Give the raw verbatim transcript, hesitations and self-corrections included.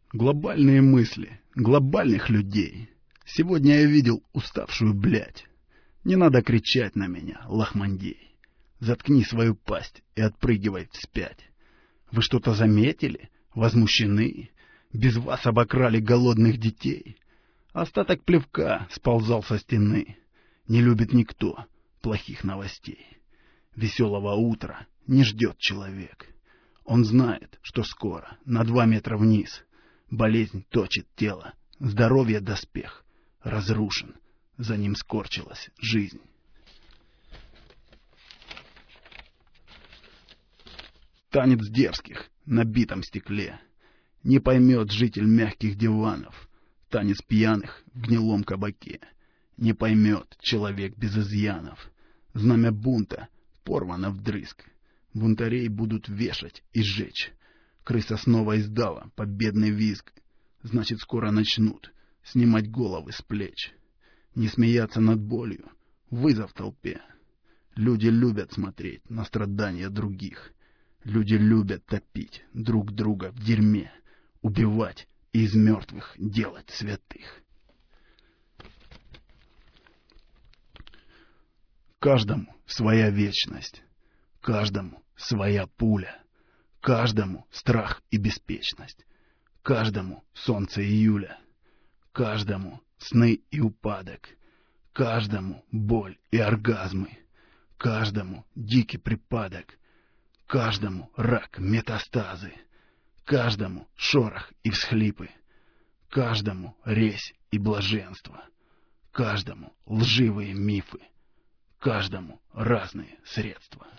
Глобальные мысли, глобальных людей. Сегодня я видел уставшую блядь. Не надо кричать на меня, лохмандей. Заткни свою пасть и отпрыгивай вспять. Вы что-то заметили? Возмущены? Без вас обокрали голодных детей. Остаток плевка сползал со стены. Не любит никто плохих новостей. Веселого утра не ждет человек. Он знает, что скоро на два метра вниз болезнь точит тело, здоровье доспех разрушен, за ним скорчилась жизнь. Танец дерзких на битом стекле. Не поймет житель мягких диванов танец пьяных в гнилом кабаке. Не поймет человек без изъянов. Знамя бунта порвано вдрызг. Бунтарей будут вешать и сжечь. Крыса снова издала победный визг. Значит, скоро начнут снимать головы с плеч. Не смеяться над болью, вызов толпе. Люди любят смотреть на страдания других. Люди любят топить друг друга в дерьме, убивать и из мертвых делать святых. Каждому своя вечность, каждому своя пуля, каждому страх и беспечность, каждому солнце июля, каждому сны и упадок, каждому боль и оргазмы, каждому дикий припадок, каждому рак, метастазы, каждому шорох и всхлипы, каждому резь и блаженство, каждому лживые мифы, каждому разные средства.